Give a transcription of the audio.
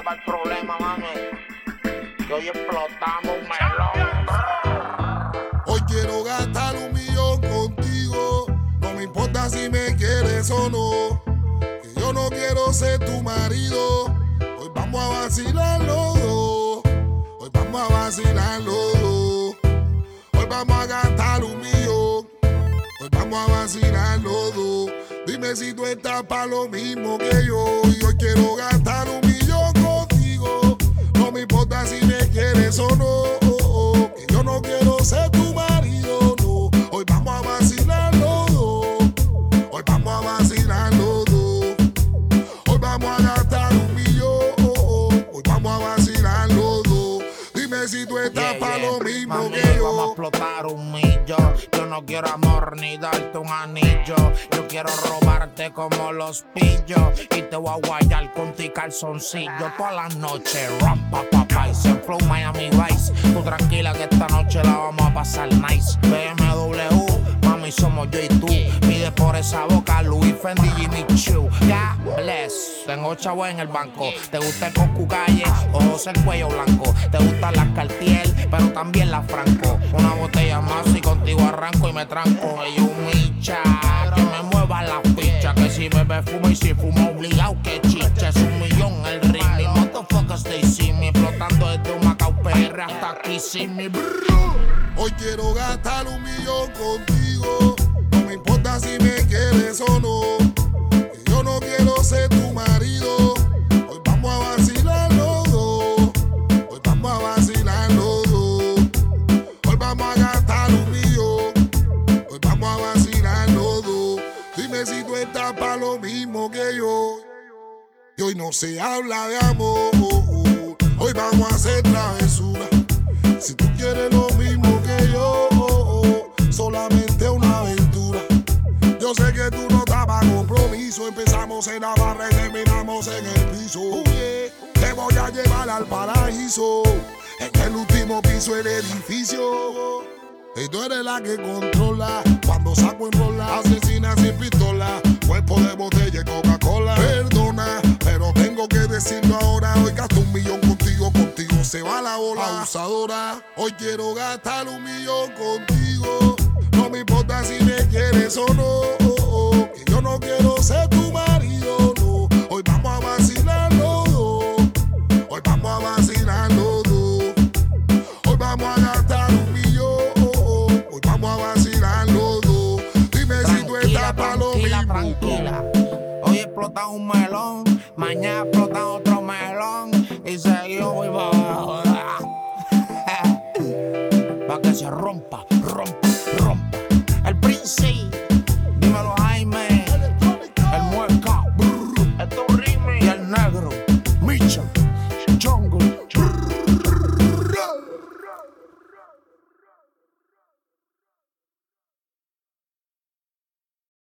va el problema, mami. Que hoy explotamos un melón. Hoy quiero gastar 1 millón contigo. No me importa si me quieres o no. Que yo no quiero ser tu marido. Hoy vamos a vacilar los dos. Hoy vamos a vacilar los dos. Hoy vamos a gastar 1 millón. Hoy vamos a vacilar los dos. Dime si tú estás para lo mismo que yo. Y hoy quiero gastar 1 millón contigo. No me importa si me quieres o no. Que yo no quiero ser tu marido, no. Hoy vamos a vacilar los dos. Hoy vamos a vacilar los dos. Hoy vamos a gastar 1 millón. Hoy vamos a vacilar los dos. Dime si tú estás para lo mismo mami, que yo. Vamos a explotar 1 millón. Yo no quiero amor ni darte un anillo. Yo quiero robarte como los pillos. Y te voy a guayar con ti calzoncillo todas las noches. Rampa papá y se flow Miami Vice. Tú tranquila que esta noche la vamos a pasar nice. BMW, mami somos yo y tú. Pide por esa boca Louis Fendi Jimmy Choo. Ya bless, tengo chavo en el banco. Te gusta el Coscu Calle o José el Cuello Blanco. Te gustan las Cartier, pero también las Franco. Una botella más y contigo arranco y me tranco. Y un micha, que me mueva la ficha. Que si bebe fuma y si fuma obligado que chicha. Es 1 millón el ring. Mi motherfuckers they see me. Explotando desde un Macao PR hasta aquí sin mi Hoy quiero gastar 1 millón contigo. No me importa si me quieres o no. Que yo no quiero ser tu marido. Hoy vamos a vacilar los dos. Hoy vamos a vacilar los dos. Hoy vamos a gastar 1 millón. Hoy vamos a vacilar los dos. Dime si tú estás para lo mismo que yo. Y hoy no se habla de amor. Hoy vamos a hacer travesura. Si tú quieres lo mismo que yo, solamente una aventura. Yo sé que tú no estás para compromiso. Empezamos en la barra y terminamos en el piso. Te voy a llevar al paraíso. En el último piso del edificio. Y tú eres la que controla. Cuando saco en rola, asesina sin pistola. Cuerpo de botella y Coca-Cola. Perdona, pero tengo que decirlo ahora. Hoy gasto 1 millón contigo, contigo se va la bola. Abusadora, hoy quiero gastar 1 millón contigo. No me importa si me quieres o no. Que yo no quiero ser tu marido, no. Hoy vamos a vacilar los dos. Hoy vamos a vacilar los dos. Hoy vamos a gastar 1 millón. Hoy vamos a vacilar los dos. Dime si tú estás para lo mismo. Tranquila. Hoy explota un melón, mañana explota otro melón y seguimos muy para abajo. Pa' que se rompa.